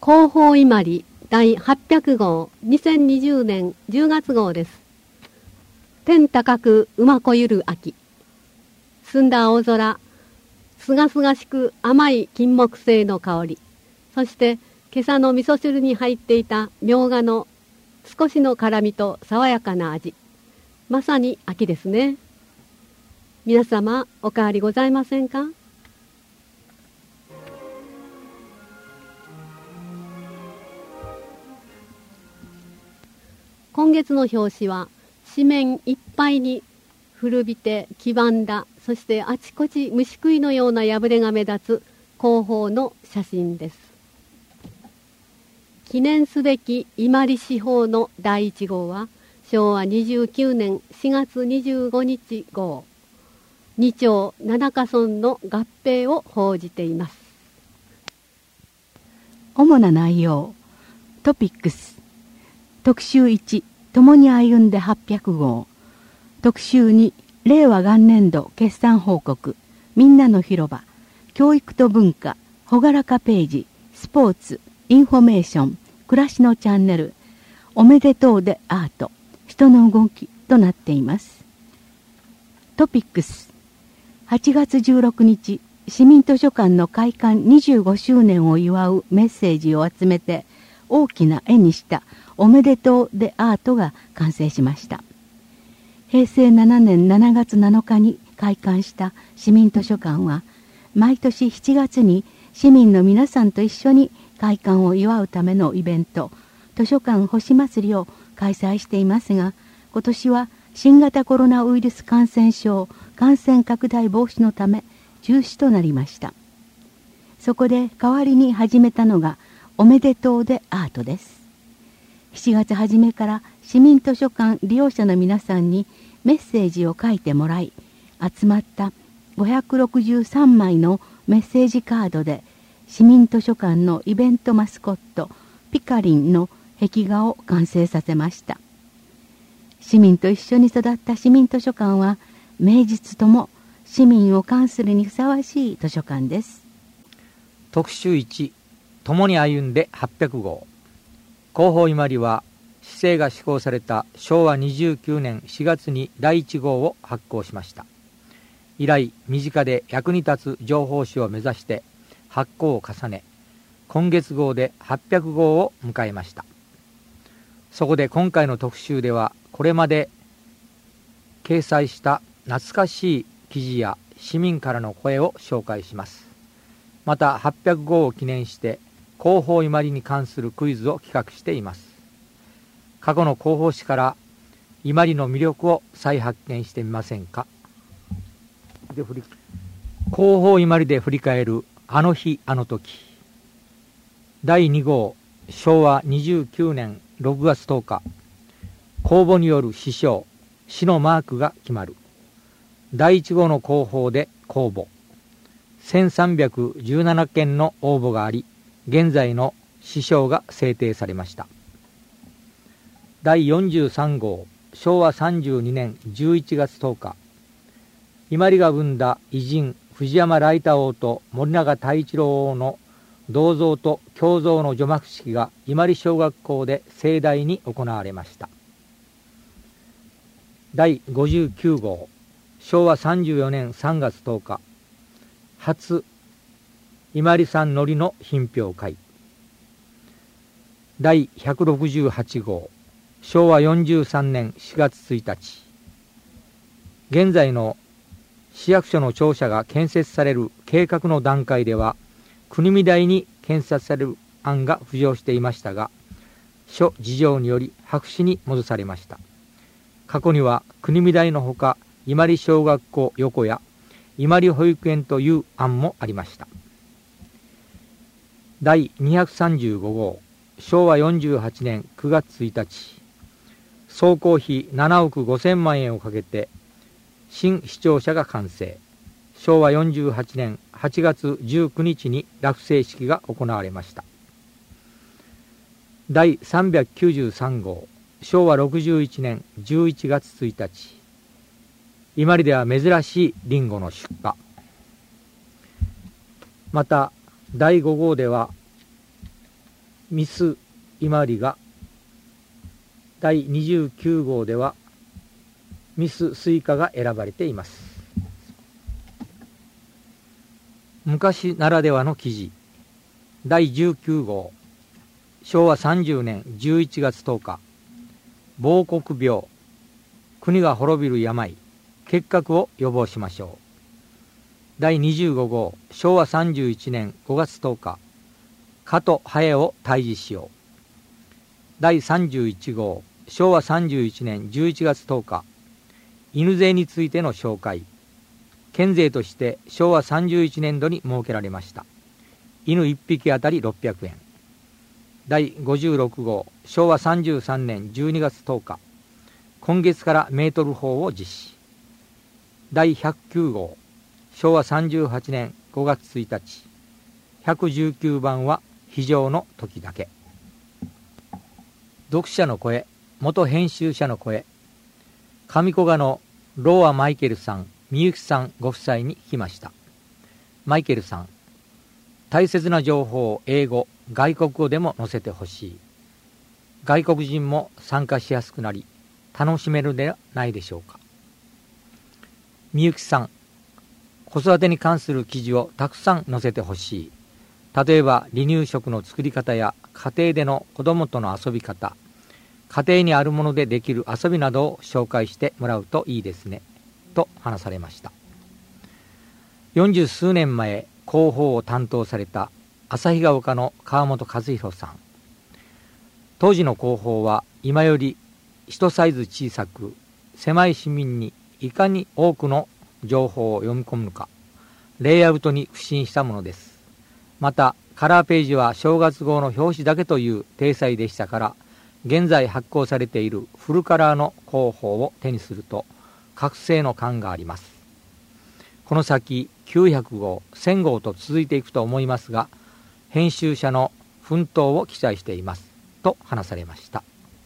広報伊万里第800号2020年10月号です。天高く馬こゆる秋。澄んだ青空、すがすがしく甘い金木犀の香り、そして今朝の味噌汁に入っていたみょうがの少しの辛みと爽やかな味。まさに秋ですね。皆様お変わりございませんか？今月の表紙は紙面いっぱいに古びて黄ばんだ、そしてあちこち虫食いのような破れが目立つ広報の写真です。記念すべき伊万里紙報の第1号は昭和29年4月25日号、2町七ヶ村の合併を報じています。 主な内容。トピックス。特集1、共に歩んで800号。特集2、令和元年度決算報告、みんなの広場、教育と文化、ほがらかページ、スポーツ、インフォメーション、暮らしのチャンネル、おめでとうでアート、人の動きとなっています。トピックス。8月16日、市民図書館の開館25周年を祝うメッセージを集めて大きな絵にしたおめでとうでアートが完成しました。平成7年7月7日に開館した市民図書館は毎年7月に市民の皆さんと一緒に開館を祝うためのイベント、図書館星祭りを開催していますが、今年は新型コロナウイルス感染症感染拡大防止のため中止となりました。そこで代わりに始めたのがおめでとうでアートです。7月初めから市民図書館利用者の皆さんにメッセージを書いてもらい、集まった563枚のメッセージカードで市民図書館のイベントマスコットピカリンの壁画を完成させました。市民と一緒に育った市民図書館は名実とも市民を関するにふさわしい図書館です。 特集1、共に歩んで800号。広報伊万里は市政が施行された昭和29年4月に第1号を発行しました。以来身近で役に立つ情報誌を目指して発行を重ね、今月号で800号を迎えました。そこで今回の特集ではこれまで掲載した懐かしい記事や市民からの声を紹介します。また800号を記念して広報伊万里に関するクイズを企画しています。過去の広報誌から伊万里の魅力を再発見してみませんか。広報伊万里で振り返るあの日あの時。第2号、昭和29年6月10日、公募による市章、市のマークが決まる。第1号の広報で公募、1317件の応募があり、現在の市章が制定されました。第43号、昭和32年11月10日、伊万里が生んだ偉人藤山来太王と森永太一郎王の銅像と胸像の除幕式が伊万里小学校で盛大に行われました。第59号、昭和34年3月10日、初伊万里産海苔の品評会。第168号、昭和43年4月1日、現在の市役所の庁舎が建設される計画の段階では国見台に建設される案が浮上していましたが、諸事情により白紙に戻されました。過去には国見台のほか伊万里小学校横や伊万里保育園という案もありました。第235号、昭和48年9月1日、総工費7億5000万円をかけて新市庁舎が完成。昭和48年8月19日に落成式が行われました。第393号、昭和61年11月1日、伊万里では珍しいリンゴの出荷。また第5号ではミス伊万里が、第29号ではミススイカが選ばれています。昔ならではの記事、第19号、昭和30年11月10日、亡国病、国が滅びる病、結核を予防しましょう。第25号、昭和31年5月10日、蚊とハエを退治しよう。第31号、昭和31年11月10日、犬税についての紹介。県税として昭和31年度に設けられました。犬1匹あたり600円。第56号、昭和33年12月10日、今月からメートル法を実施。第109号、昭和38年5月1日、119番は非常の時だけ。読者の声、元編集者の声、上古賀のローア・マイケルさん、みゆきさんご夫妻に聞きました。マイケルさん、大切な情報を英語、外国語でも載せてほしい。外国人も参加しやすくなり、楽しめるではないでしょうか。みゆきさん、子育てに関する記事をたくさん載せてほしい。例えば離乳食の作り方や家庭での子供との遊び方、家庭にあるものでできる遊びなどを紹介してもらうといいですね、と話されました。40数年前、広報を担当された旭ヶ丘の川本和弘さん。当時の広報は今より一サイズ小さく、狭い市民にいかに多くの情報を読み込むのか、レイアウトに腐心したものです。またカラーページは正月号の表紙だけという体裁でしたから、現在発行されているフルカラーの広報を手にすると覚醒の感があります。この先900号、1000号と続いていくと思いますが、編集者の奮闘を期待していますと話されました。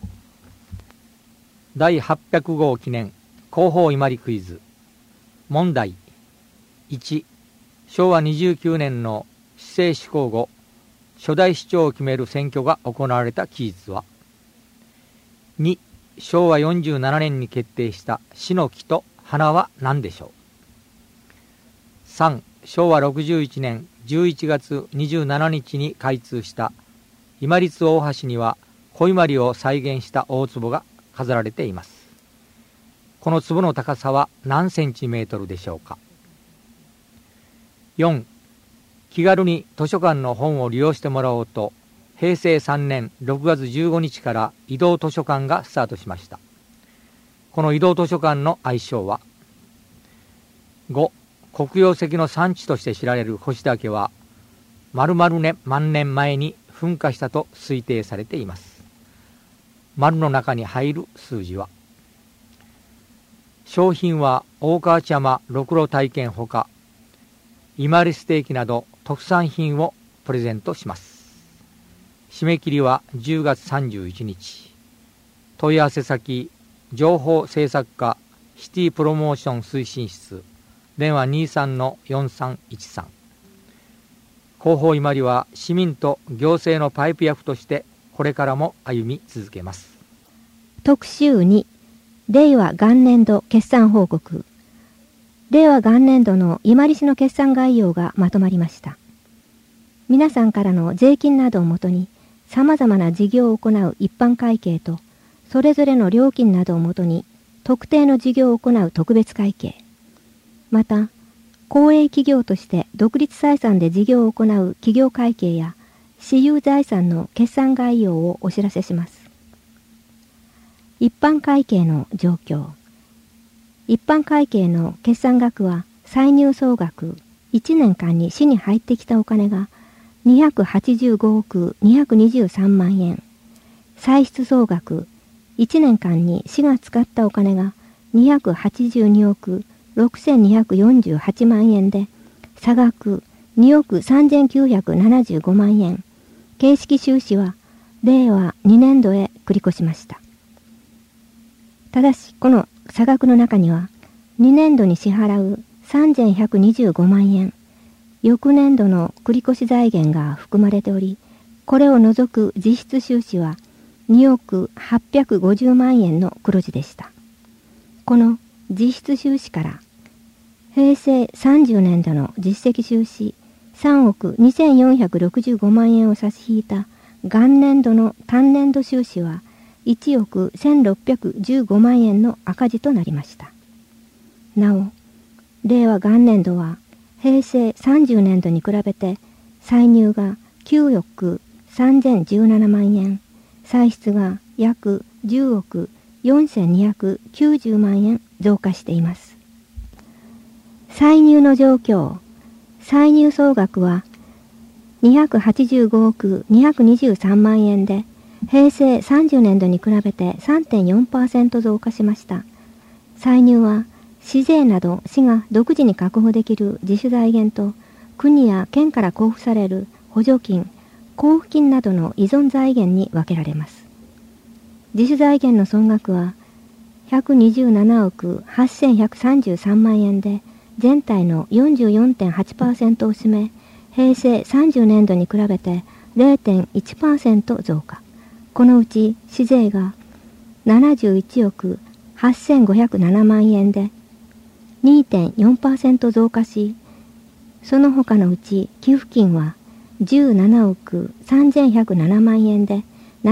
第800号記念広報伊万里クイズ。問題。1、昭和29年の市政施行後、初代市長を決める選挙が行われた期日は。2、昭和47年に決定した市の木と花は何でしょう。3、昭和61年11月27日に開通した今立大橋には小伊万里を再現した大壺が飾られています。この壺の高さは何センチメートルでしょうか。4、気軽に図書館の本を利用してもらおうと、平成3年6月15日から移動図書館がスタートしました。この移動図書館の愛称は。5、黒曜石の産地として知られる星岳は〇〇万年前に噴火したと推定されています。丸の中に入る数字は。商品は大川内山ろくろ体験ほか、伊万里ステーキなど特産品をプレゼントします。締め切りは10月31日。問い合わせ先、情報制作課シティプロモーション推進室、電話 23-4313。広報伊万里は市民と行政のパイプ役としてこれからも歩み続けます。 特集2、令和元年度決算報告。令和元年度の伊万里市の決算概要がまとまりました。皆さんからの税金などをもとに様々な事業を行う一般会計と、それぞれの料金などをもとに特定の事業を行う特別会計、また公営企業として独立採算で事業を行う企業会計や私有財産の決算概要をお知らせします。一般会計の状況。一般会計の決算額は歳入総額1年間に市に入ってきたお金が285億223万円。歳出総額1年間に市が使ったお金が282億6248万円で、差額2億3975万円。形式収支は令和2年度へ繰り越しました。ただし、この差額の中には、2年度に支払う3125万円、翌年度の繰越財源が含まれており、 これを除く実質収支は2億850万円の黒字でした。この実質収支から平成30年度の実績収支3億2465万円を差し引いた元年度の単年度収支は1億1615万円の赤字となりました。なお、令和元年度は平成30年度に比べて歳入が9億3017万円、歳出が約10億4290万円増加しています。歳入の状況、歳入総額は285億223万円で、平成30年度に比べて 3.4% 増加しました。歳入は市税など市が独自に確保できる自主財源と国や県から交付される補助金、交付金などの依存財源に分けられます。自主財源の総額は127億8133万円で全体の 44.8% を占め、平成30年度に比べて 0.1% 増加。このうち市税が71億8507万円で 2.4% 増加し、その他のうち寄付金は17億3107万円で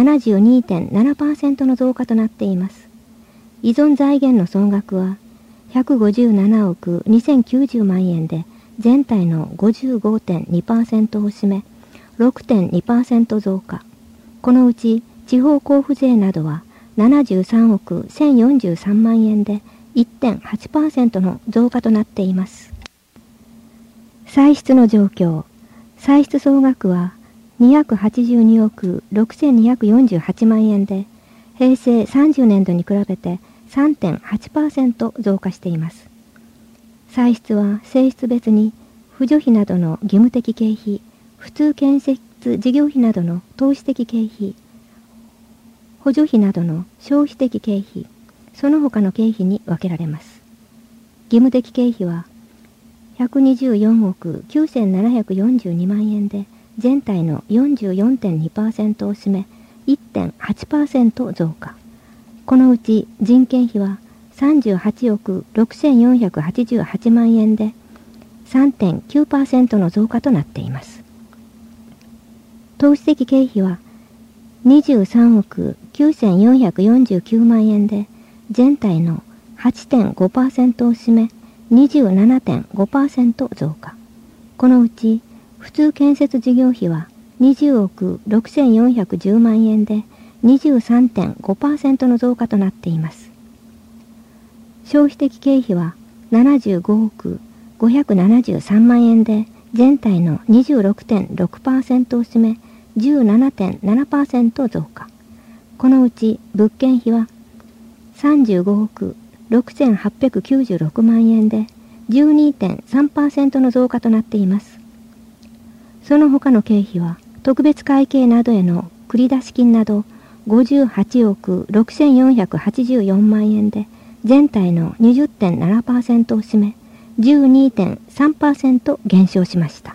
72.7% の増加となっています。依存財源の総額は157億2090万円で全体の 55.2% を占め 6.2% 増加。このうち地方交付税などは73億1043万円で 1.8% の増加となっています。歳出の状況。歳出総額は282億6248万円で、平成30年度に比べて 3.8% 増加しています。歳出は性質別に、扶助費などの義務的経費、普通建設事業費などの投資的経費、補助費などの消費的経費、その他の経費に分けられます。義務的経費は124億9742万円で全体の 44.2% を占め 1.8% 増加。このうち人件費は38億6488万円で 3.9% の増加となっています。投資的経費は23億9449万円で全体の 8.5% を占め 27.5% 増加。このうち普通建設事業費は20億6410万円で 23.5% の増加となっています。消費的経費は75億573万円で全体の 26.6% を占め 17.7% 増加。このうち物件費は35億6896万円で 12.3% の増加となっています。その他の経費は特別会計などへの繰出金など58億6484万円で全体の 20.7% を占め 12.3% 減少しました。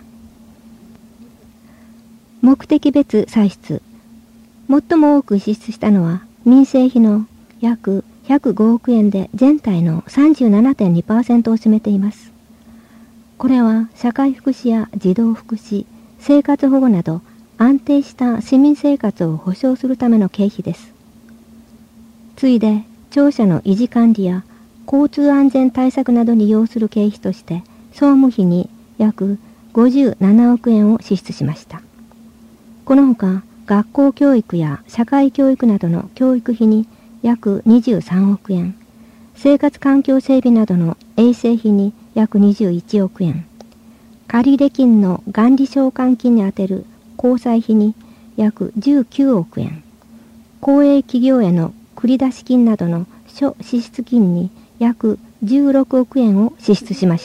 目的別歳出。最も多く支出したのは民生費の約105億円で全体の 37.2% を占めています。これは社会福祉や児童福祉、生活保護など安定した市民生活を保障するための経費です。次いで庁舎の維持管理や交通安全対策などに要する経費として総務費に約57億円を支出しました。このほか学校教育や社会教育などの教育費に約23億円、生活環境整備などの衛生費に約21億円、借入金の元利償還金に充てる公債費に約19億円、公営企業への繰出金などの諸支出金に約16億円を支出しました。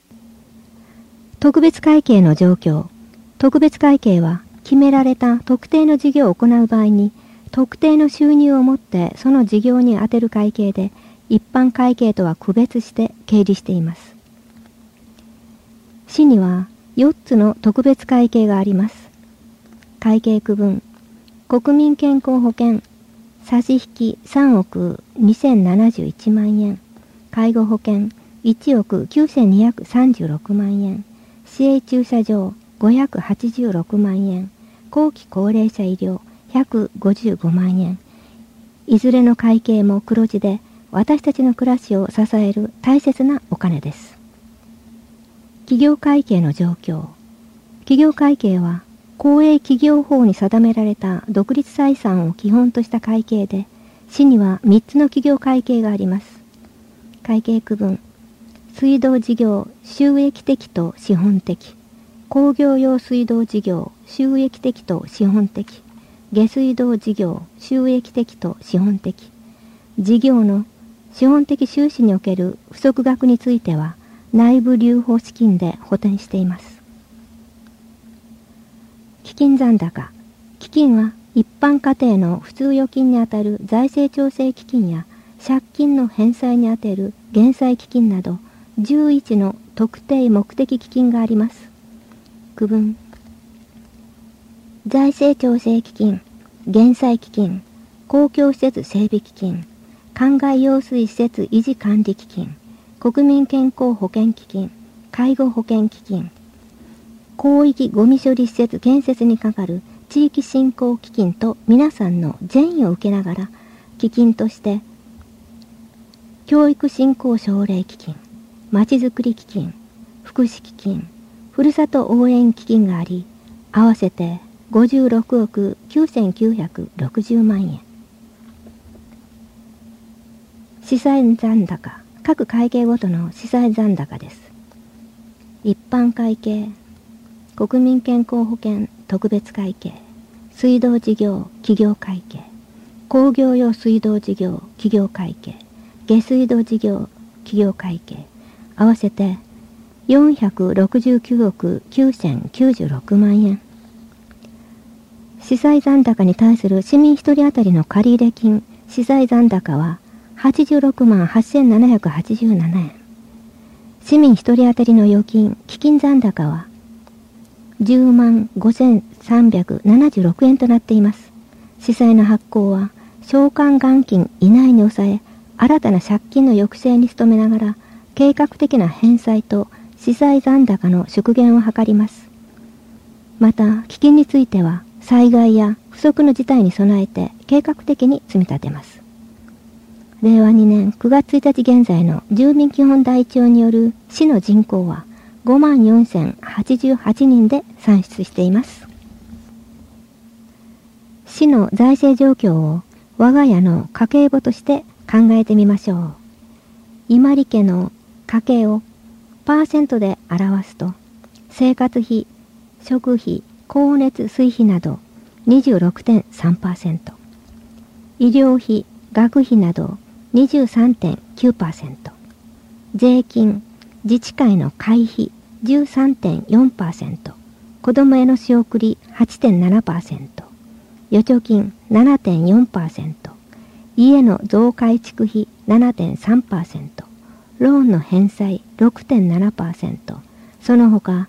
特別会計の状況。特別会計は決められた特定の事業を行う場合に特定の収入をもってその事業に充てる会計で一般会計とは区別して計理しています。市には4つの特別会計があります。 会計区分、国民健康保険、差し引き3億2071万円、介護保険1億9236万円、市営駐車場586万円、後期高齢者医療155万円。いずれの会計も黒字で、私たちの暮らしを支える大切なお金です。企業会計の状況。企業会計は、公営企業法に定められた独立採算を基本とした会計で、市には3つの企業会計があります。会計区分、水道事業収益的と資本的、工業用水道事業収益的と資本的、下水道事業収益的と資本的、事業の資本的収支における不足額については内部留保資金で補填しています。基金残高。基金は一般家庭の普通預金にあたる財政調整基金や借金の返済にあてる減債基金など11の特定目的基金があります。区分。財政調整基金、減債基金、公共施設整備基金、灌漑用水施設維持管理基金、国民健康保険基金、介護保険基金、広域ゴミ処理施設建設にかかる地域振興基金と皆さんの善意を受けながら、基金として、教育振興奨励基金、まちづくり基金、福祉基金、ふるさと応援基金があり、合わせて56億9960万円。資産残高、各会計ごとの資産残高です。一般会計、国民健康保険特別会計、水道事業企業会計、工業用水道事業企業会計、下水道事業企業会計、合わせて469億9096万円。資産残高に対する市民一人当たりの借入金、資産残高は86万8787円。市民一人当たりの預金、基金残高は10万5376円となっています。司債の発行は償還元金以内に抑え、新たな借金の抑制に努めながら、計画的な返済と資産残高の縮減を図ります。また、基金については、災害や不測の事態に備えて計画的に積み立てます。令和2年9月1日現在の住民基本台帳による市の人口は54,088人で算出しています。市の財政状況を我が家の家計簿として考えてみましょう。伊万里家の家計をパーセントで表すと、生活費、食費、光熱水費など 26.3%、医療費、学費など 23.9%、税金、自治会の会費 13.4%、子供への仕送り 8.7%、預貯金 7.4%、家の増改築費 7.3%、ローンの返済 6.7%、その他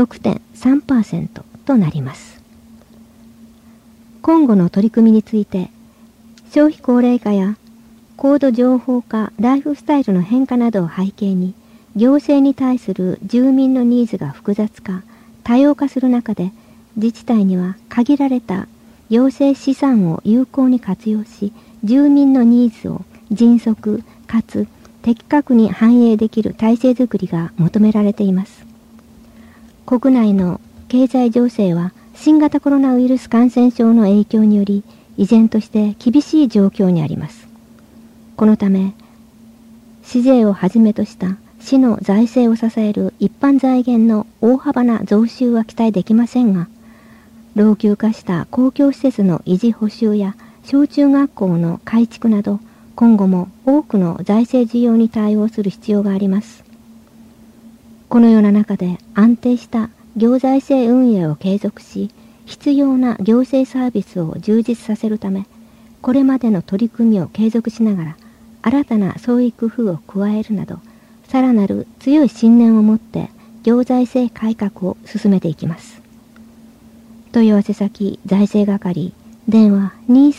6.3% となります。今後の取り組みについて、消費高齢化や高度情報化、ライフスタイルの変化などを背景に、行政に対する住民のニーズが複雑化、多様化する中で、自治体には限られた行政資産を有効に活用し、住民のニーズを迅速かつ的確に反映できる体制づくりが求められています。国内の経済情勢は新型コロナウイルス感染症の影響により、依然として厳しい状況にあります。このため、市税をはじめとした市の財政を支える一般財源の大幅な増収は期待できませんが、老朽化した公共施設の維持補修や小中学校の改築など、今後も多くの財政需要に対応する必要があります。このような中で安定した行財政運営を継続し、必要な行政サービスを充実させるため、これまでの取り組みを継続しながら、新たな創意工夫を加えるなど、さらなる強い信念を持って行財政改革を進めていきます。 問い合わせ先財政係電話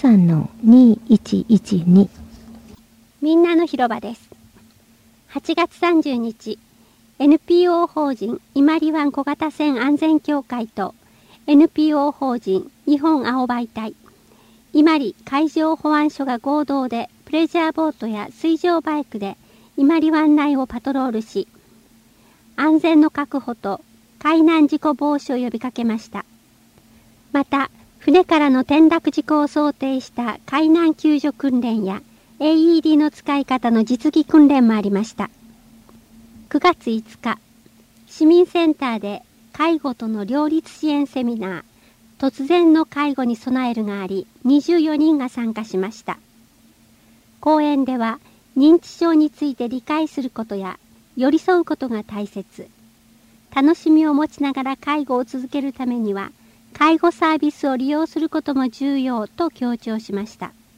23-2112。 みんなの広場です。8月30日 NPO 法人伊万里湾小型船安全協会と NPO 法人日本青バイ隊伊万里海上保安署が合同でプレジャーボートや水上バイクで伊万里湾内をパトロールし、安全の確保と海難事故防止を呼びかけました。また、船からの転落事故を想定した海難救助訓練や AED の使い方の実技訓練もありました。9月5日、市民センターで介護との両立支援セミナー、突然の介護に備えるがあり、24人が参加しました。講演では、認知症について理解することや、寄り添うことが大切。楽しみを持ちながら介護を続けるためには、介護サービスを利用することも重要と強調しました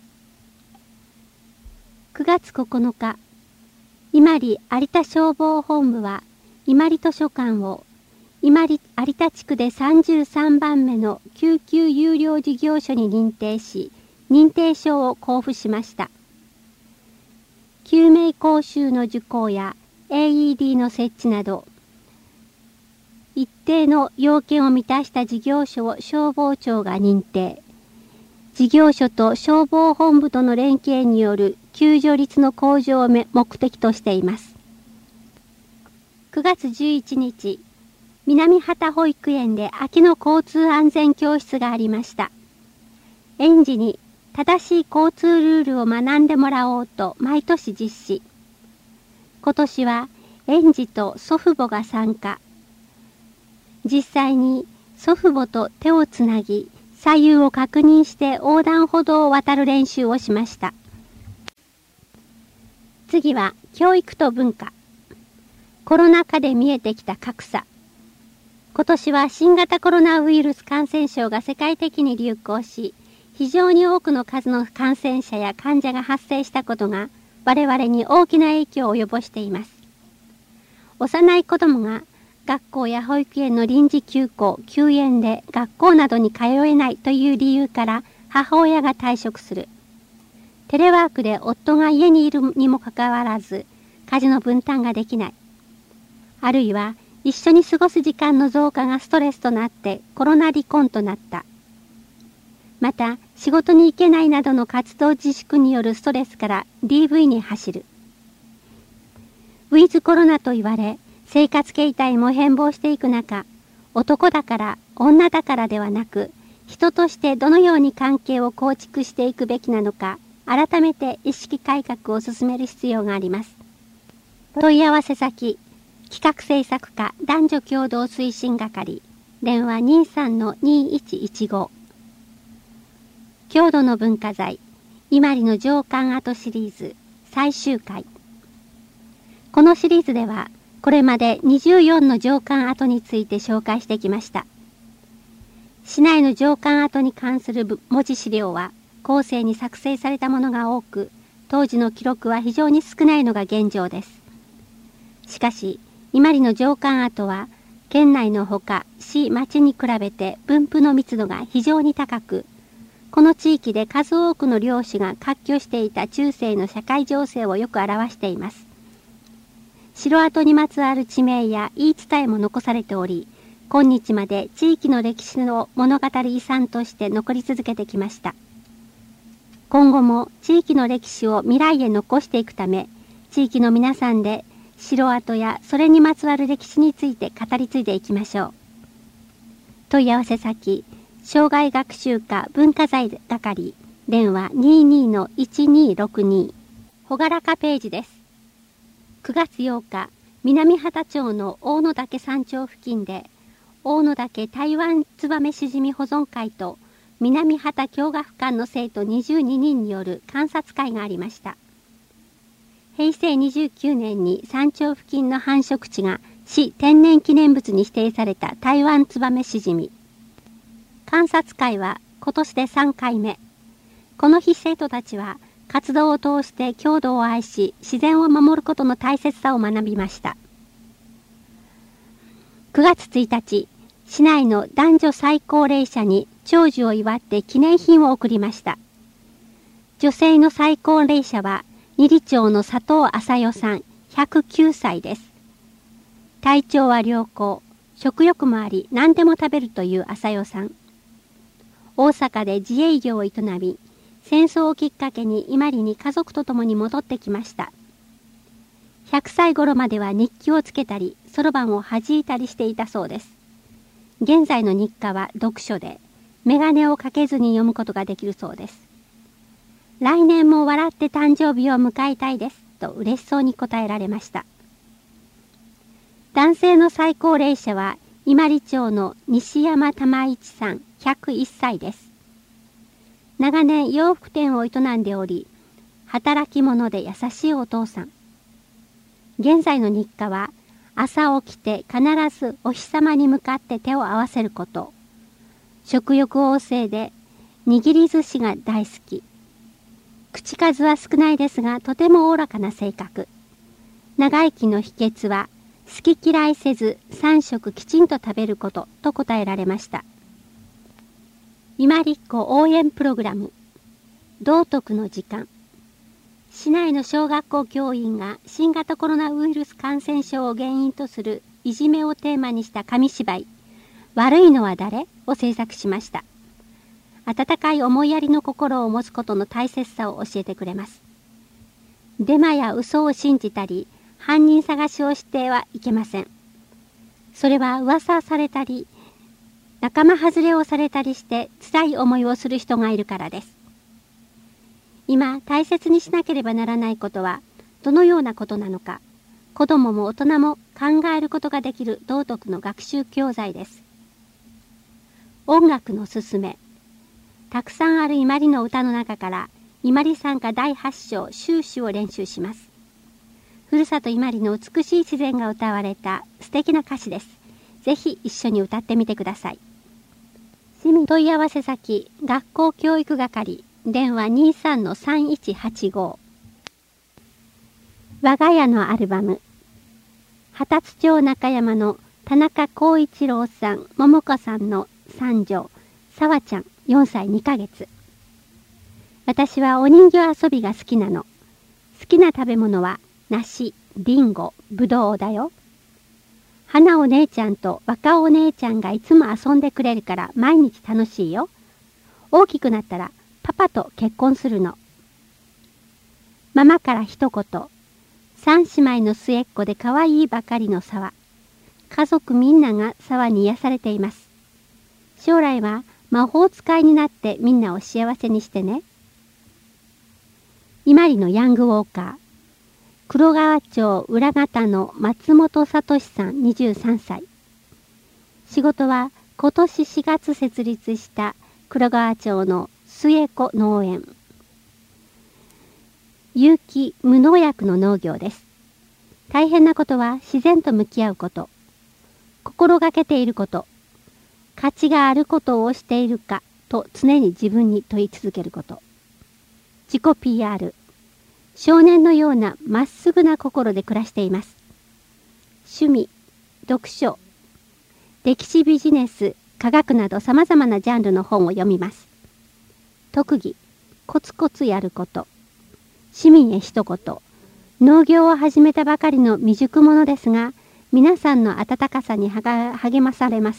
。9月9日、伊万里有田消防本部は、伊万里図書館を、伊万里有田地区で33番目の救急有料事業所に認定し、認定証を交付しました。救命講習の受講や AED の設置など、一定の要件を満たした事業所を消防庁が認定。事業所と消防本部との連携による救助率の向上を目的としています。9月11日、南畑保育園で秋の交通安全教室がありました。園児に正しい交通ルールを学んでもらおうと毎年実施。今年は園児と祖父母が参加。実際に祖父母と手をつなぎ、左右を確認して横断歩道を渡る練習をしました。次は教育と文化。コロナ禍で見えてきた格差。今年は新型コロナウイルス感染症が世界的に流行し、非常に多くの数の感染者や患者が発生したことが我々に大きな影響を及ぼしています。幼い子供が学校や保育園の臨時休校・休園で学校などに通えないという理由から母親が退職する。テレワークで夫が家にいるにもかかわらず家事の分担ができない。あるいは一緒に過ごす時間の増加がストレスとなってコロナ離婚となった。また仕事に行けないなどの活動自粛によるストレスから DV に走る。ウィズコロナと言われ、生活形態も変貌していく中、男だから女だからではなく、人としてどのように関係を構築していくべきなのか、改めて意識改革を進める必要があります。問い合わせ先、企画制作課男女共同推進係、電話 23-2115。郷土の文化財、伊万里の城下跡シリーズ最終回。このシリーズでは、これまで24の城下跡について紹介してきました。市内の城下跡に関する文字資料は後世に作成されたものが多く、当時の記録は非常に少ないのが現状です。しかし、伊万里の城下跡は、県内のほか市町に比べて分布の密度が非常に高く、この地域で数多くの領主が割拠していた中世の社会情勢をよく表しています。城跡にまつわる地名や言い伝えも残されており、今日まで地域の歴史の物語遺産として残り続けてきました。今後も地域の歴史を未来へ残していくため、地域の皆さんで城跡やそれにまつわる歴史について語り継いでいきましょう。問い合わせ先、障害学習課文化財係、電話 22-1262。ほがらかページです。9月8日、南畑町の大野岳山頂付近で、大野岳台湾ツバメシジミ保存会と南畑教学館の生徒22人による観察会がありました。平成29年に山頂付近の繁殖地が市天然記念物に指定された台湾ツバメシジミ。観察会は今年で3回目。この日生徒たちは活動を通して郷土を愛し、自然を守ることの大切さを学びました。9月1日、 市内の男女最高齢者に長寿を祝って記念品を贈りました。女性の最高齢者は二里町の佐藤麻代さん109歳です。体調は良好、食欲もあり何でも食べるという麻代さん。大阪で自営業を営み、戦争をきっかけに伊万里に家族と共に戻ってきました。100歳頃までは日記をつけたり、そろばんを弾いたりしていたそうです。現在の日課は読書で、眼鏡をかけずに読むことができるそうです。来年も笑って誕生日を迎えたいです、と嬉しそうに答えられました。男性の最高齢者は、伊万里町の西山玉一さん101歳です。長年洋服店を営んでおり、働き者で優しいお父さん。現在の日課は、朝起きて必ずお日様に向かって手を合わせること。食欲旺盛で、握り寿司が大好き。口数は少ないですが、とてもおおらかな性格。長生きの秘訣は、好き嫌いせず3食きちんと食べることと答えられました。伊万里っ子応援プログラム、道徳の時間。市内の小学校教員が新型コロナウイルス感染症を原因とするいじめをテーマにした紙芝居、悪いのは誰を制作しました。温かい思いやりの心を持つことの大切さを教えてくれます。デマや嘘を信じたり、犯人探しをしてはいけません。それは噂されたり、仲間外れをされたりして辛い思いをする人がいるからです。今大切にしなければならないことはどのようなことなのか、子どもも大人も考えることができる道徳の学習教材です。音楽のすすめ。たくさんある伊万里の歌の中から伊万里さんが第8章終始を練習します。ふるさと伊万里の美しい自然が歌われた素敵な歌詞です。ぜひ一緒に歌ってみてください。市民問い合わせ先、学校教育係、電話 23-3185。我が家のアルバム。二十町中山の田中光一郎さん、桃子さんの三女、さわちゃん、4歳2ヶ月。私はお人形遊びが好きなの。好きな食べ物は、梨、りんご、ぶどうだよ。花お姉ちゃんと若お姉ちゃんがいつも遊んでくれるから毎日楽しいよ。大きくなったらパパと結婚するの。ママから一言。三姉妹の末っ子で可愛いばかりの沢。家族みんなが沢に癒されています。将来は魔法使いになってみんなを幸せにしてね。伊万里のヤングウォーカー。黒川町浦方の松本聡さん23歳。仕事は今年4月設立した黒川町の末子農園。有機無農薬の農業です。大変なことは自然と向き合うこと。心がけていること。価値があることをしているかと常に自分に問い続けること。自己 PR。少年のようなまっすぐな心で暮らしています。趣味、読書、歴史ビジネス、科学など様々なジャンルの本を読みます。特技、コツコツやること。市民へ一言。農業を始めたばかりの未熟者ですが、皆さんの温かさに励まされます。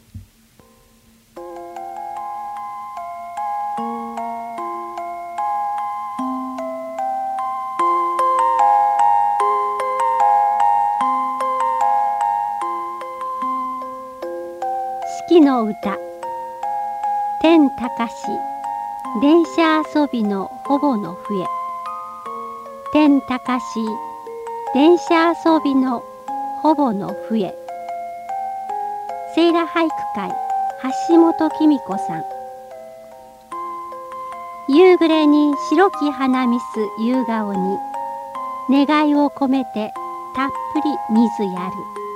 四季の歌。天高し、電車遊びのほぼの笛。天高し、電車遊びのほぼの笛。セイラ俳句会、橋本紀美子さん。夕暮れに白き花見す夕顔に、願いを込めてたっぷり水やる。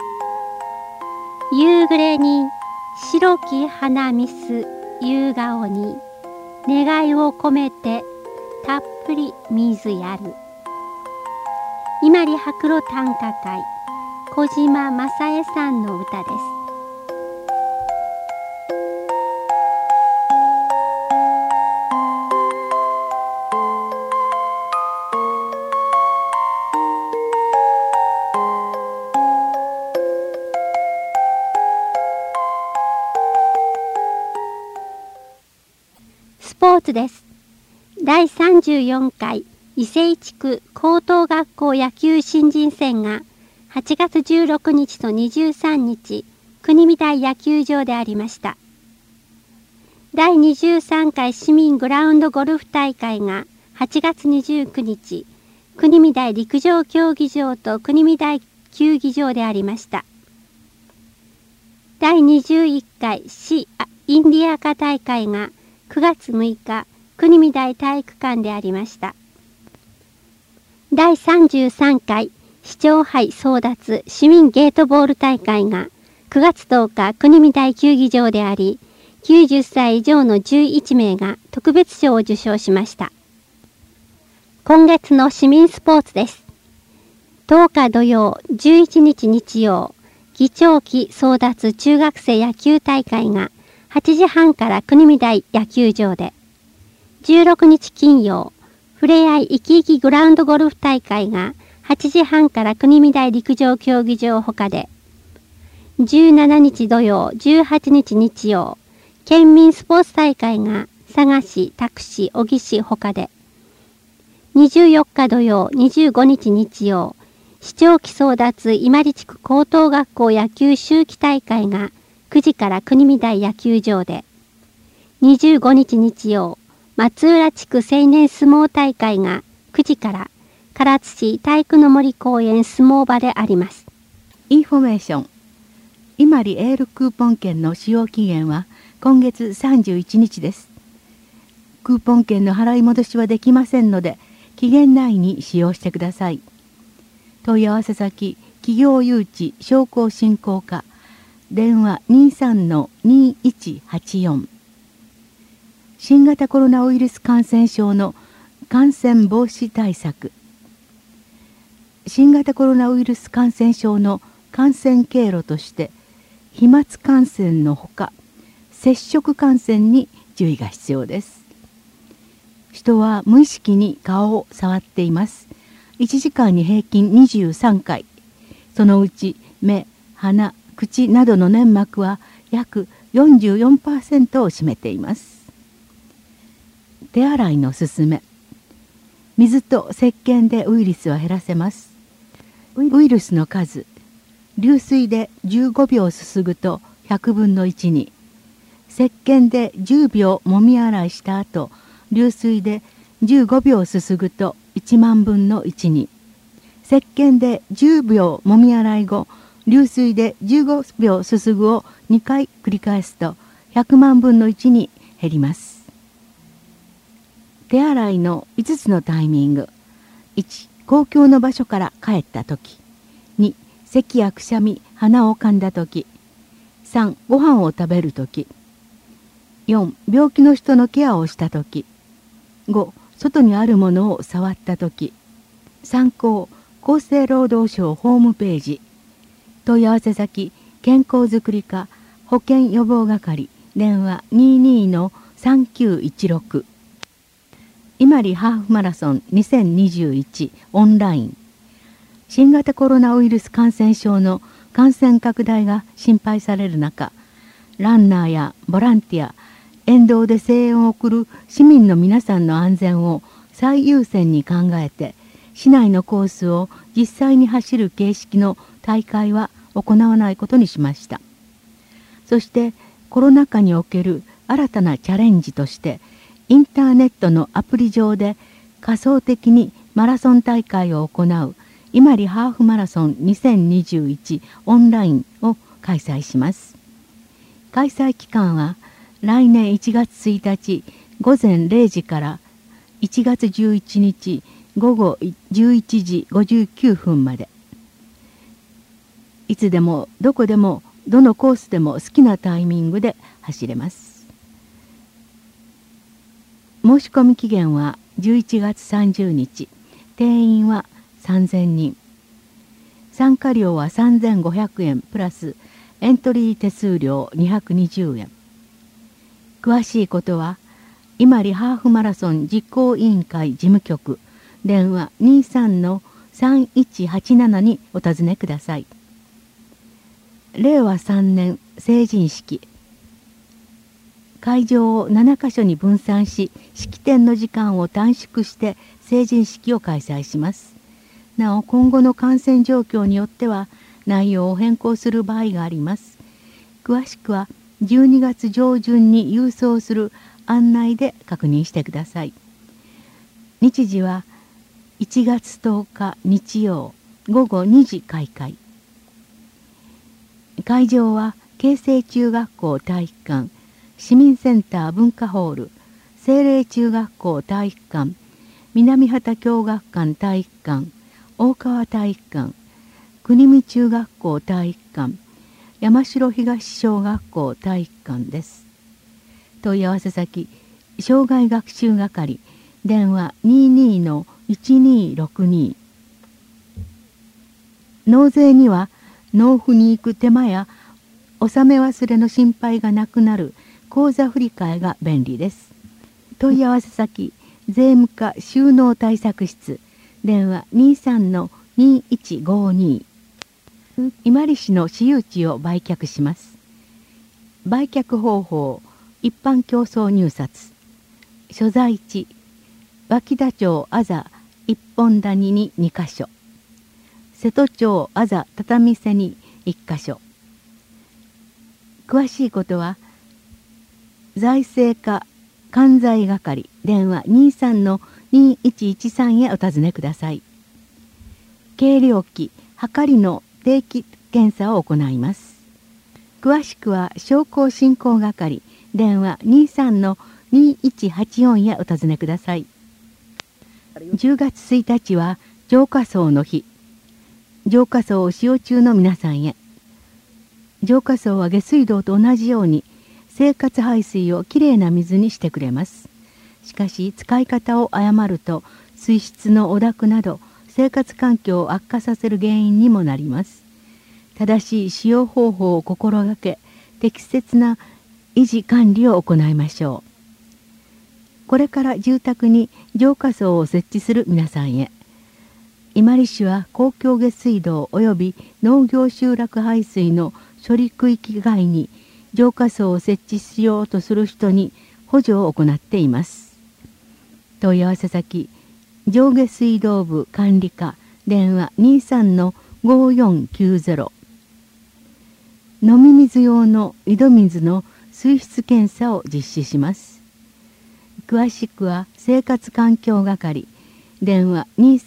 夕暮れに白き花見す夕顔に、願いを込めてたっぷり水やる。伊万里白露短歌会、小島正恵さんの歌です。 ツです。第34回伊勢地区高等学校野球新人戦が8月16日と23日、国見台野球場でありました。第23回市民グラウンドゴルフ大会が8月29日、国見台陸上競技場と国見台球技場でありました。第21回市インディアカ大会が9月6日、国見台体育館でありました。第33回市長杯争奪市民ゲートボール大会が9月10日、国見台球技場であり、90歳以上の11名が特別賞を受賞しました。今月の市民スポーツです。10日土曜、11日日曜、議長期争奪中学生野球大会が8時半から国見台野球場で、16日金曜、ふれあいいきいきグラウンドゴルフ大会が8時半から国見台陸上競技場ほかで、17日土曜、18日日曜、県民スポーツ大会が佐賀市、多久市、小城市ほかで、24日土曜、25日日曜、市長期争奪伊万里地区高等学校野球秋季大会が9時から国見台野球場で、25日日曜、松浦地区青年相撲大会が9時から唐津市体育の森公園相撲場であります。 インフォメーション。伊万里エールクーポン券の使用期限は今月31日です。クーポン券の払い戻しはできませんので、期限内に使用してください。問い合わせ先、企業誘致商工振興課、電話 23-2184。新型コロナウイルス感染症の感染防止対策。新型コロナウイルス感染症の感染経路として、飛沫感染のほか、接触感染に注意が必要です。人は無意識に顔を触っています。1時間に平均23回。そのうち目、鼻、口などの粘膜は約 44% を占めています。手洗いのすすめ。水と石鹸でウイルスを減らせます。ウイルスの数。流水で15秒すすぐと100分の1に。石鹸で10秒もみ洗いした後、流水で15秒すすぐと1万分の1に。石鹸で10秒もみ洗い後、流水で15秒すすぐを2回繰り返すと100万分の1に減ります。手洗いの5つのタイミング。1、公共の場所から帰ったとき。2、咳やくしゃみ、鼻をかんだとき。3、ご飯を食べるとき。4、病気の人のケアをしたとき。5、外にあるものを触ったとき。参考、厚生労働省ホームページ。問い合わせ先、健康づくり課、保健予防係、電話 22-3916。伊万里ハーフマラソン2021オンライン。新型コロナウイルス感染症の感染拡大が心配される中、ランナーやボランティア、沿道で声援を送る市民の皆さんの安全を最優先に考えて、市内のコースを実際に走る形式の大会は行わないことにしました。そしてコロナ禍における新たなチャレンジとして、インターネットのアプリ上で仮想的にマラソン大会を行う伊万里ハーフマラソン2021オンラインを開催します。開催期間は来年1月1日午前0時から1月11日午後11時59分まで。いつでもどこでもどのコースでも好きなタイミングで走れます。申し込み期限は11月30日。定員は3000人。参加料は3500円プラスエントリー手数料220円。詳しいことは伊万里ハーフマラソン実行委員会事務局電話 23-3187 にお尋ねください。令和3年成人式。 会場を7カ所に分散し、式典の時間を短縮して成人式を開催します。なお、今後の感染状況によっては内容を変更する場合があります。詳しくは12月上旬に郵送する案内で確認してください。日時は1月10日日曜午後2時開会。会場は慶西中学校体育館、市民センター文化ホール、聖霊中学校体育館、南畑共学館体育館、大川体育館、国見中学校体育館、山城東小学校体育館です。問い合わせ先、障害学習係、電話 22-1262。納税には納付に行く手間や納め忘れの心配がなくなる口座振替が便利です。問い合わせ先、税務課収納対策室、電話 23-2152。伊万里市の私有地を売却します。売却方法、一般競争入札。所在地、脇田町あざ一本谷に2カ所、瀬戸町あざ畳瀬に1カ所。詳しいことは財政課関西係、電話 23-2113 へお尋ねください。計量器、はかりの定期検査を行います。詳しくは商工振興係、電話 23-2184 へお尋ねください。10月1日は浄化槽の日。浄化槽を使用中の皆さんへ。浄化槽は下水道と同じように生活排水をきれいな水にしてくれます。しかし使い方を誤ると水質の汚濁など生活環境を悪化させる原因にもなります。正しい使用方法を心がけ、適切な維持管理を行いましょう。これから住宅に浄化槽を設置する皆さんへ。伊万里市は公共下水道及び農業集落排水の処理区域外に浄化槽を設置しようとする人に補助を行っています。問い合わせ先、上下水道部管理課、電話 23-5490。飲み水用の井戸水の水質検査を実施します。詳しくは生活環境係、電話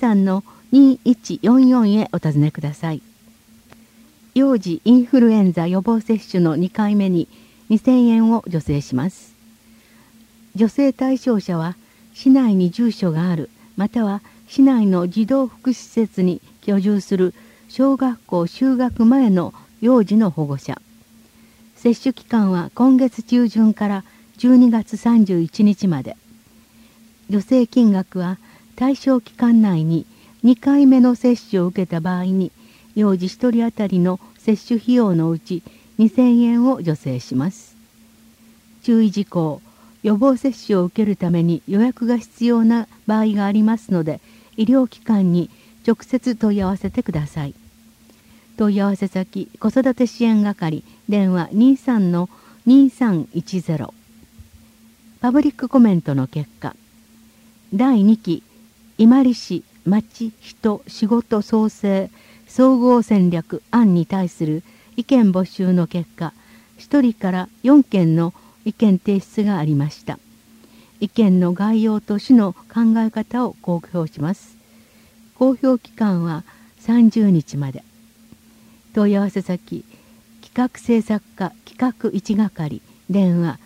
23-2144 へお尋ねください。幼児インフルエンザ予防接種の2回目に2000円を助成します。助成対象者は市内に住所がある、または市内の児童福祉施設に居住する小学校就学前の幼児の保護者。接種期間は今月中旬から12月31日まで。助成金額は対象期間内に2回目の接種を受けた場合に幼児1人当たりの接種費用のうち2000円を助成します。注意事項、予防接種を受けるために予約が必要な場合がありますので、医療機関に直接問い合わせてください。問い合わせ先、子育て支援係、電話 23-2310。パブリックコメントの結果、第2期伊万里市町人仕事創生総合戦略案に対する意見募集の結果、1人から4件の意見提出がありました。意見の概要と主の考え方を公表します。公表期間は30日まで。問い合わせ先、企画制作課企画1係、電話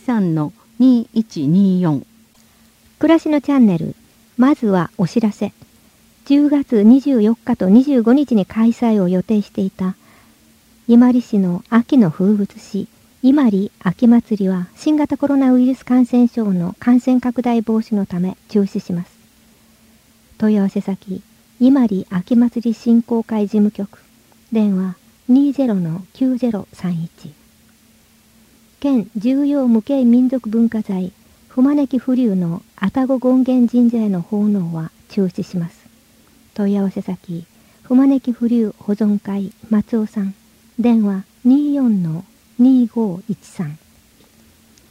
23-2124。 暮らしのチャンネル、まずはお知らせ。10月24日と25日に開催を予定していた伊万里市の秋の風物詩、伊万里秋祭りは新型コロナウイルス感染症の感染拡大防止のため中止します。問い合わせ先、伊万里秋祭り振興会事務局、電話 20-9031。県重要無形民族文化財不招き不流の愛宕権現神社への奉納は中止します。問い合わせ先、不招き不流保存会松尾さん、電話 24-2513。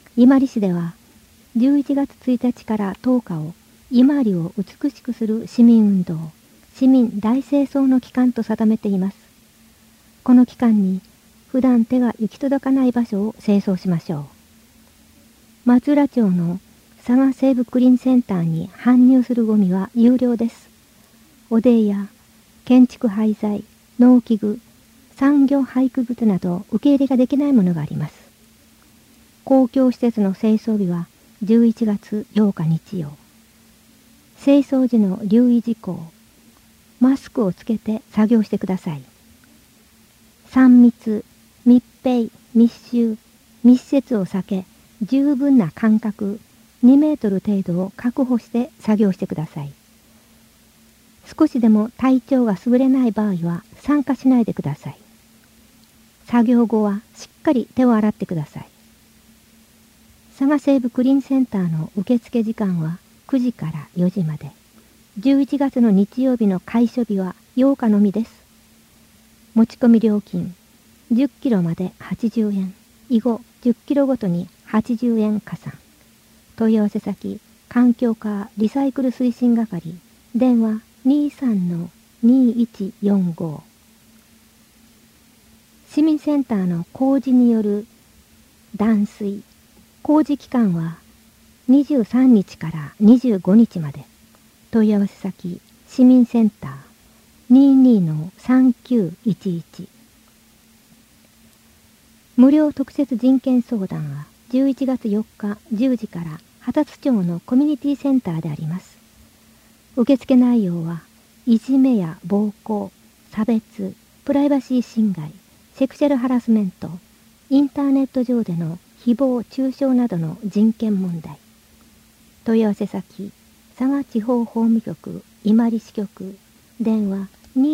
伊万里市では11月1日から10日を伊万里を美しくする市民運動、市民大清掃の期間と定めています。この期間に普段手が行き届かない場所を清掃しましょう。松浦町の佐賀西部クリーンセンターに搬入するゴミは有料です。おでいや建築廃材、農機具、産業廃棄物など受け入れができないものがあります。公共施設の清掃日は11月8日日曜。清掃時の留意事項、マスクをつけて作業してください。3密、密閉、密集、密接を避け、十分な間隔2メートル程度を確保して作業してください。少しでも体調が優れない場合は参加しないでください。作業後はしっかり手を洗ってください。佐賀西部クリーンセンターの受付時間は9時から4時まで。11月の日曜日の開所日は8日のみです。持ち込み料金10キロまで80円。以後10キロごとに80円加算。問い合わせ先、環境課リサイクル推進係、電話 23-2145。市民センターの工事による断水。工事期間は23日から25日まで。問い合わせ先、市民センター 22-3911。無料特設人権相談は11月4日10時から旗津町のコミュニティセンターであります。受付内容は、いじめや暴行、差別、プライバシー侵害、セクシャルハラスメント、インターネット上での誹謗中傷などの人権問題。問い合わせ先、佐賀地方法務局伊万里支局、電話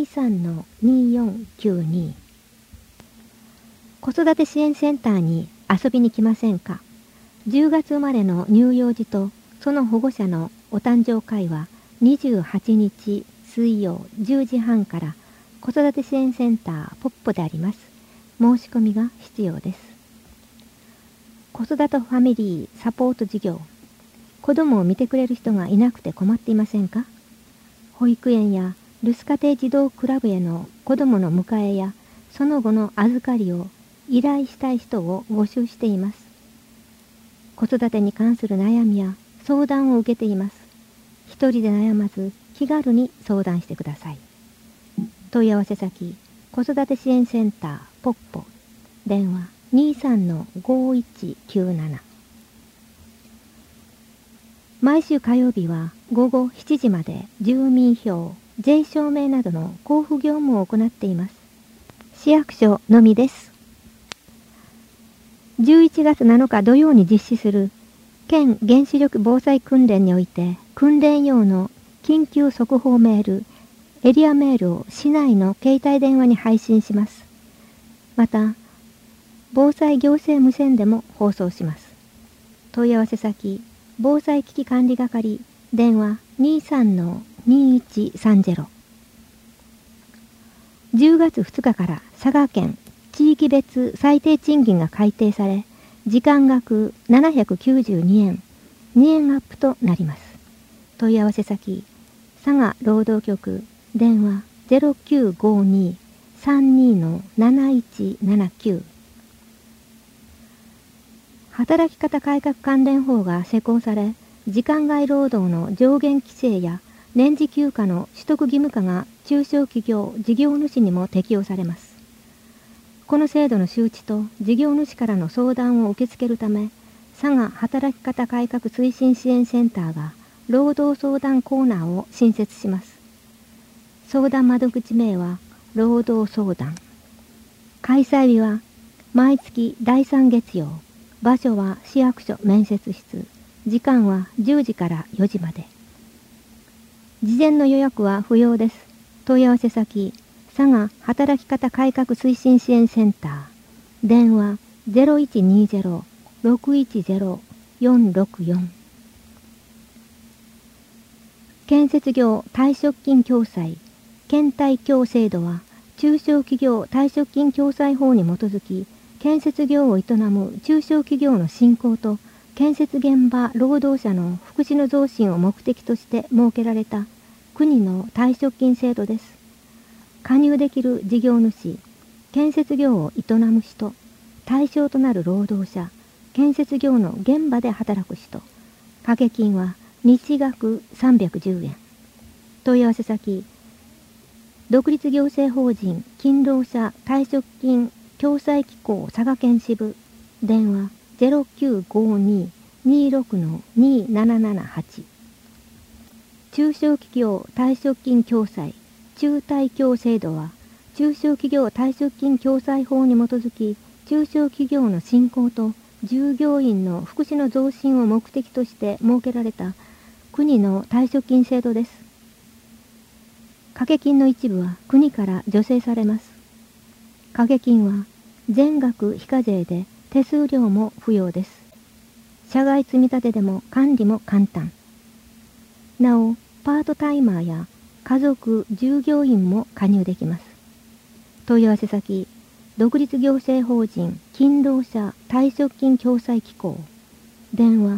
23-2492。子育て支援センターに遊びに来ませんか。10月生まれの乳幼児とその保護者のお誕生会は28日水曜10時半から子育て支援センターポッポであります。申し込みが必要です。子育てファミリーサポート事業。子供を見てくれる人がいなくて困っていませんか。保育園や留守家庭児童クラブへの子供の迎えやその後の預かりを依頼したい人を募集しています。子育てに関する悩みや相談を受けています。一人で悩まず気軽に相談してください。問い合わせ先、子育て支援センターポッポ、電話 23-5197。毎週火曜日は午後7時まで住民票、税証明などの交付業務を行っています。市役所のみです。11月7日土曜に実施する県原子力防災訓練において訓練用の緊急速報メール、エリアメールを市内の携帯電話に配信します。また、防災行政無線でも放送します。問い合わせ先、防災危機管理係、電話 23-2130。10月2日から佐賀県地域別最低賃金が改定され、時間額792円、2円アップとなります。問い合わせ先、佐賀労働局、電話 0952-32-7179。働き方改革関連法が施行され、時間外労働の上限規制や年次休暇の取得義務化が中小企業、事業主にも適用されます。この制度の周知と事業主からの相談を受け付けるため、佐賀働き方改革推進支援センターが労働相談コーナーを新設します。相談窓口名は労働相談。開催日は毎月第3月曜。場所は市役所面接室。時間は10時から4時まで。事前の予約は不要です。問い合わせ先、佐賀働き方改革推進支援センター。電話 0120-610-464。建設業退職金共済、県退協制度は、中小企業退職金共済法に基づき、建設業を営む中小企業の振興と建設現場労働者の福祉の増進を目的として設けられた国の退職金制度です。加入できる事業主、建設業を営む人、対象となる労働者、建設業の現場で働く人、掛け金は日額310円。問い合わせ先、独立行政法人勤労者退職金共済機構佐賀県支部、電話 0952-26-2778。中小企業退職金共済中退協制度は、中小企業退職金共済法に基づき、中小企業の振興と従業員の福祉の増進を目的として設けられた国の退職金制度です。掛け金の一部は国から助成されます。掛け金は全額非課税で手数料も不要です。社外積立でも管理も簡単。なお、パートタイマーや家族従業員も加入できます。問い合わせ先、独立行政法人勤労者退職金共済機構、電話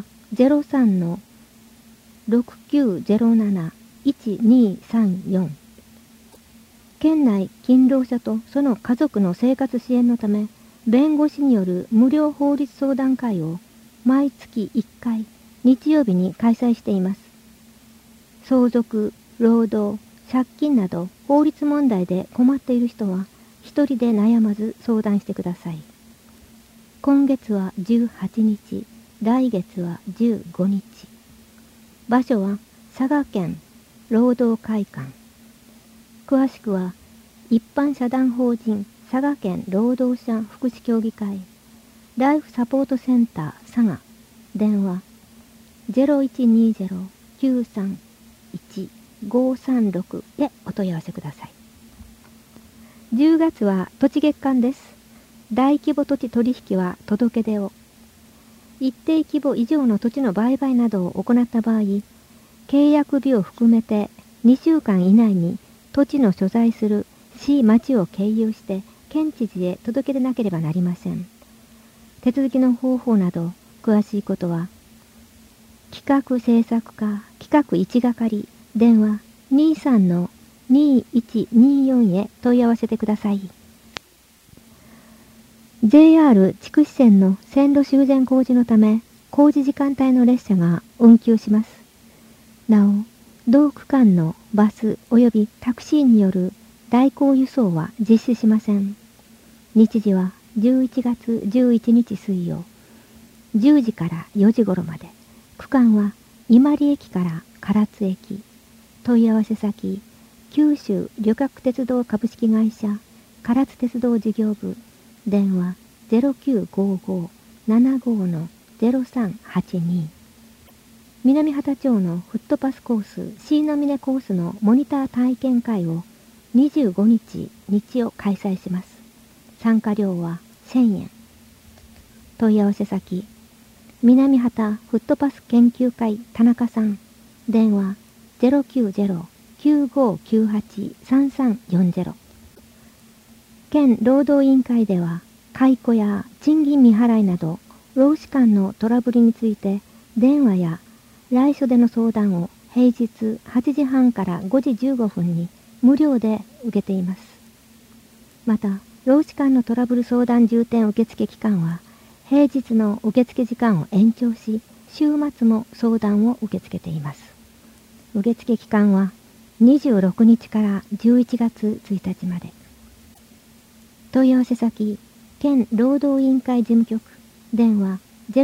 03-6907-1234。県内勤労者とその家族の生活支援のため、弁護士による無料法律相談会を毎月1回日曜日に開催しています。相続、労働、借金など法律問題で困っている人は一人で悩まず相談してください。今月は18日、来月は15日。場所は佐賀県労働会館。詳しくは一般社団法人佐賀県労働者福祉協議会ライフサポートセンター佐賀、電話 0120-931-536 へお問い合わせください。10月は土地月間です。大規模土地取引は届け出を。一定規模以上の土地の売買などを行った場合、契約日を含めて2週間以内に土地の所在する市町を経由して県知事へ届け出なければなりません。手続きの方法など詳しいことは、企画制作課企画1係電話 23-2124 へ問い合わせてください。JR 筑紫線の線路修繕工事のため工事時間帯の列車が運休します。なお、同区間のバス及びタクシーによる代行輸送は実施しません。日時は11月11日水曜、10時から4時頃まで。区間は伊万里駅から唐津駅。問い合わせ先、九州旅客鉄道株式会社唐津鉄道事業部、電話 0955-75-0382。南畑町のフットパスコース C の峰コースのモニター体験会を25日日曜開催します。参加料は1000円。問い合わせ先、南畑フットパス研究会田中さん、電話 090-9598-3340。県労働委員会では解雇や賃金未払いなど労使間のトラブルについて電話や来所での相談を平日8時半から5時15分に無料で受けています。また、労使間のトラブル相談重点受付期間は平日の受付時間を延長し、週末も相談を受け付けています。受付期間は26日から11月1日まで。問い合わせ先、県労働委員会事務局、電話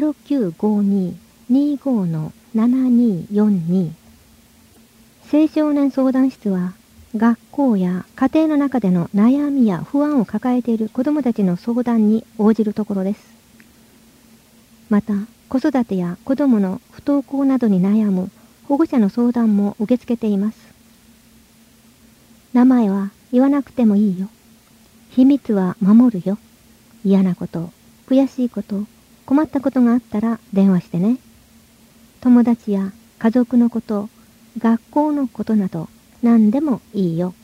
0952-25-7242。青少年相談室は、学校や家庭の中での悩みや不安を抱えている子どもたちの相談に応じるところです。また、子育てや子どもの不登校などに悩む保護者の相談も受け付けています。名前は言わなくてもいいよ。秘密は守るよ。嫌なこと、悔しいこと、困ったことがあったら電話してね。友達や家族のこと、学校のことなど何でもいいよ。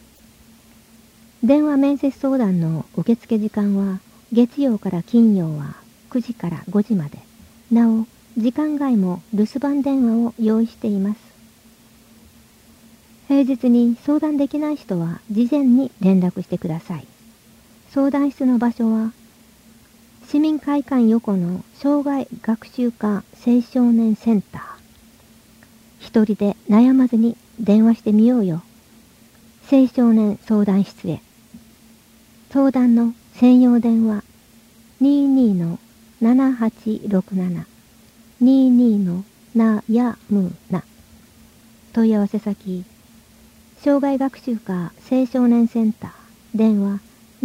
電話面接相談の受付時間は月曜から金曜は9時から5時まで。なお、 時間外も留守番電話を用意しています。平日に相談できない人は事前に連絡してください。相談室の場所は市民会館横の障害学習科青少年センター。一人で悩まずに電話してみようよ。青少年相談室へ。相談の専用電話 22-7867 22-な問い合わせ先障害学習科青少年センター電話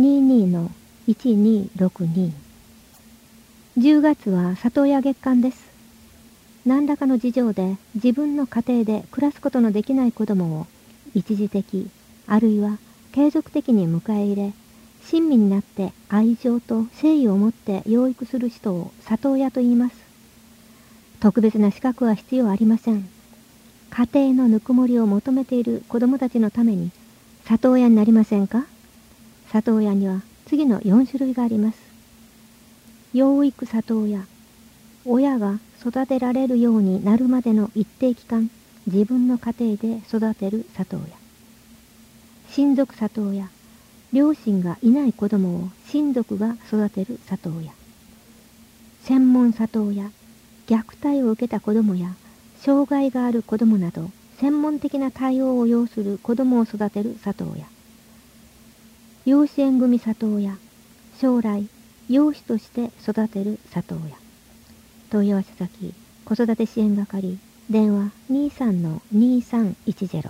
22-1262。 10月は里親月間です。何らかの事情で自分の家庭で暮らすことのできない子どもを一時的あるいは継続的に迎え入れ、親身になって愛情と誠意を持って養育する人を里親と言います。特別な資格は必要ありません。家庭のぬくもりを求めている子どもたちのために里親になりませんか？里親には次の4種類があります。養育里親。親が育てられるようになるまでの一定期間、自分の家庭で育てる里親。親族里親。両親がいない子供を親族が育てる里親。専門里親。虐待を受けた子供や障害がある子供など専門的な対応を要する子供を育てる里親。養子縁組里親。将来養子として育てる里親。問い合わせ先子育て支援係電話 23-2310。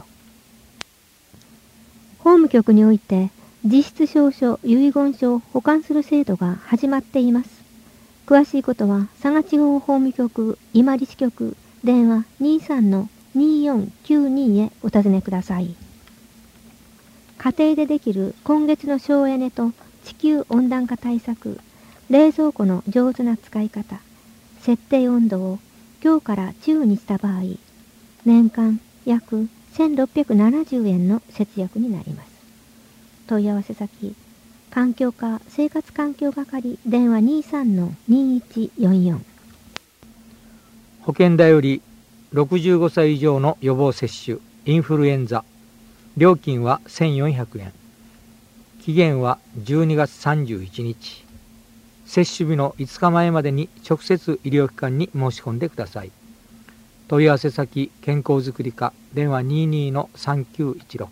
法務局において実質証書遺言書を保管する制度が始まっています。詳しいことは佐賀地方法務局伊万里支局電話 23-2492 へお尋ねください。家庭でできる今月の省エネと地球温暖化対策、冷蔵庫の上手な使い方、設定温度を強から中にした場合、年間約1670円の節約になります。問い合わせ先、環境課生活環境係電話 23-2144。 保険だより65歳以上の予防接種インフルエンザ、料金は1400円。期限は12月31日。接種日の5日前までに直接医療機関に申し込んでください。問い合わせ先健康づくり課電話 22-3916。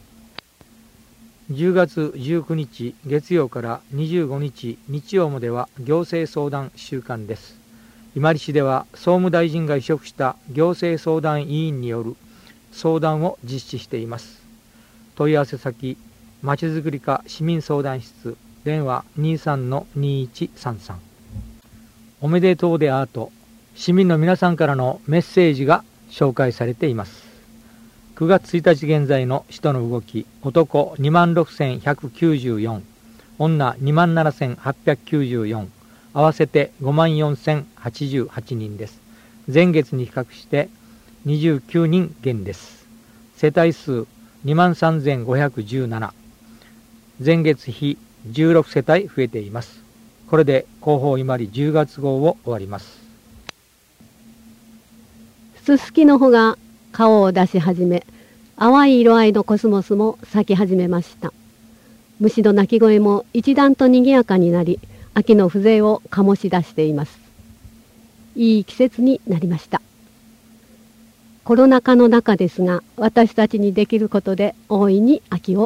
10月19日月曜から25日日曜までは行政相談週間です。伊万里市では総務大臣が委嘱した行政相談委員による相談を実施しています。問い合わせ先まちづくり課市民相談室電話 23-2133。 おめでとうでアート、市民の皆さんからのメッセージが紹介されています。9月1日現在の使途の動き、男 26,194、 女 27,894、 合わせて 54,088 人です。前月に比較して29人減です。世帯数 23,517、 前月比16世帯増えています。これで広報伊万里10月号を終わります。 ススキの穂が顔を出し始め、淡い色合いのコスモスも咲き始めました。虫の鳴き声も一段と賑やかになり、秋の風情を醸し出しています。いい季節になりました。コロナ禍の中ですが、私たちにできることで大いに秋を